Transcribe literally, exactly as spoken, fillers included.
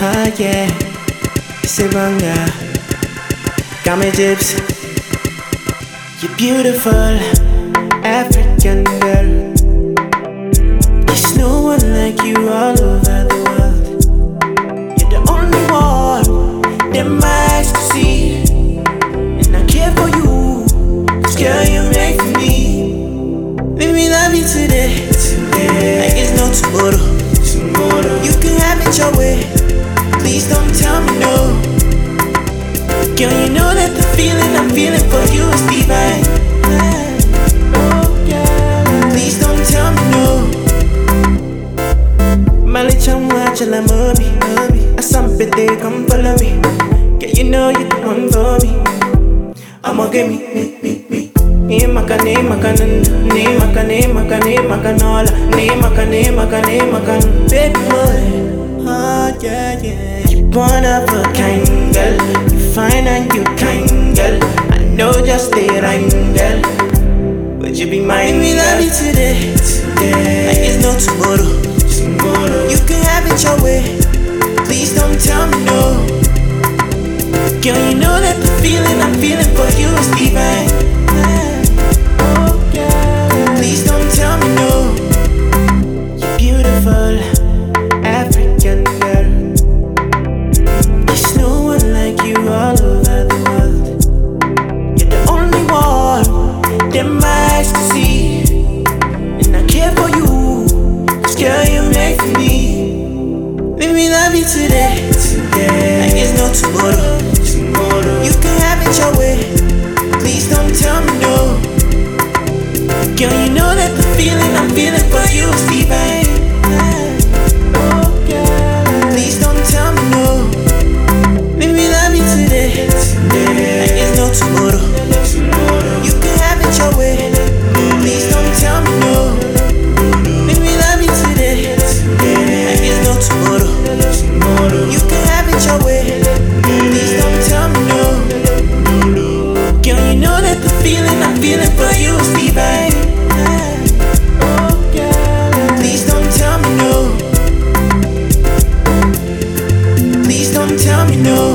Ah yeah, Sibanga, got me gyps. You're beautiful, African girl. There's no one like you all over the world. You're the only one that my eyes can see, and I care for you, 'cause girl you make for me. Let me love you today, today, like it's no tomorrow. Tomorrow, you can have it your way. Please don't tell me no. Girl, you know that the feeling I'm feeling for you is divine. Oh, yeah. Please don't tell me no. Malichama chala mobi, asampete come follow me. Girl, you know you're the one for me. I'ma get me, me, me, me. Ne maka, ne maka, ne maka, ne maka, ne maka, nola. Ne maka, ne maka, ne maka, baby boy. Oh yeah, yeah. You one of a kind girl. You fine and you kind girl. I know just the right girl. Would you be mine? We love you today, today, like it's no tomorrow. Tomorrow, you can have it your way. Please don't tell me no. Girl, you know that the feeling I'm feeling for you is divine. Oh yeah. Please don't tell me no. You're beautiful, African girl. There's no one like you all over the world. You're the only one that my eyes can see, and I care for you, 'cause girl you make for me. Let me love you today, today, like it's no tomorrow. Tomorrow, you can have it your way. Please don't tell me no. Girl, you know that the feeling I'm feeling for you is divine. Oh yeah. Please don't tell me no. Let me love you today, today, like it's no tomorrow. Tomorrow, you can have it your way. Please don't tell me no. Let me love you today, today, like it's no tomorrow. Tomorrow, you can have it your way. Please don't tell me no. Girl, you know that the feeling I'm feeling for you is divine. Oh yeah. Please don't tell me no. Please don't tell me no.